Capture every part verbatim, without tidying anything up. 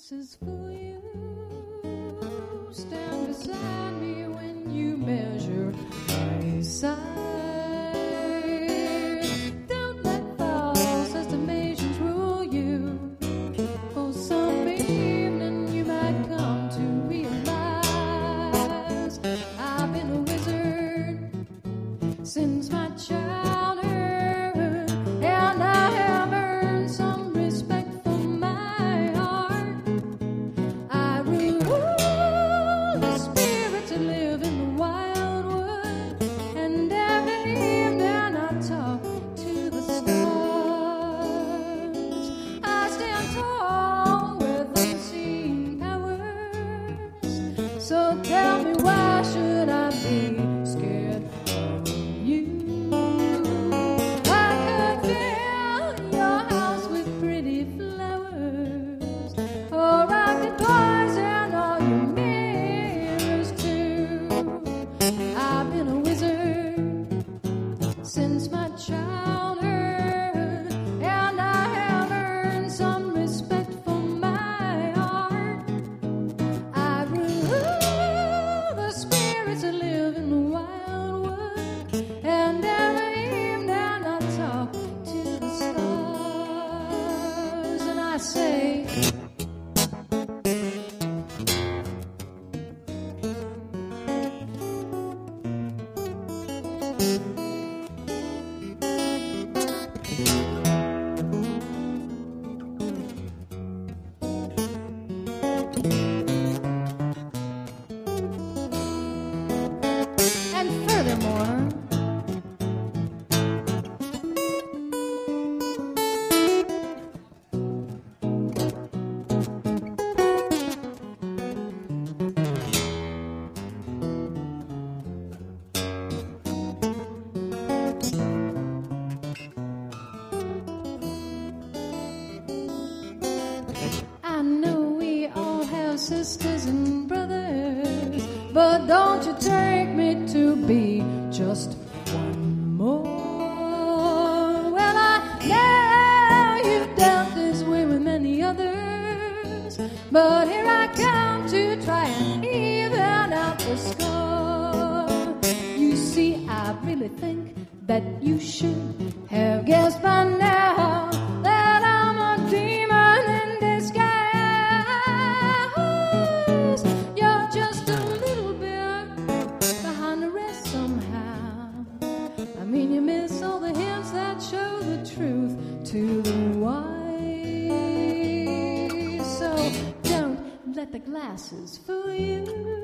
glasses for you. Stand beside me when you measure my size. Don't let false estimations rule you. For some evening you might come to realize I've been a wizard since my childhood, and I have earned some respect for my art. I rule the spirits that live in the wildwood, and every evening I talk to the stars. I stand tall with unseen powers, so tell me, why should I be scared of you? I could fill your house with pretty flowers, or I could poison all your mirrors too. I've been a wizard since my childhood, and I have earned some respect for my art. I rule the spirits that live in the wildwood, and every evening I talk to the stars, and I say, and furthermore, I know we all have sisters and brothers, but don't you take me to be just one more. Well, I know you've dealt this way with many others, but here I come to try and even out the score. You see, I really think that you should have guessed by now that I'm a demon in disguise. You're just a little bit behind the rest somehow. I mean, you miss all the hints that show the truth to the wise. So don't let the glasses fool you.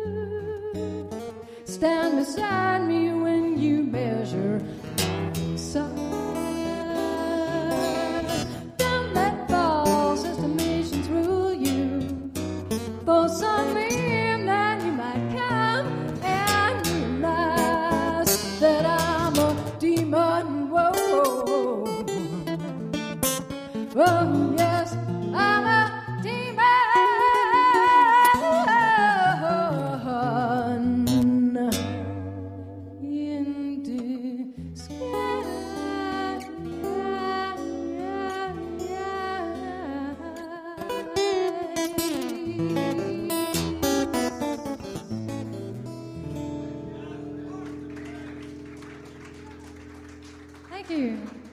Stand beside me when you measure my size. Don't let false estimations rule you. For some evening you might come and realize that I'm a demon. Whoa, oh yes, I'm a demon in disguise. Thank you.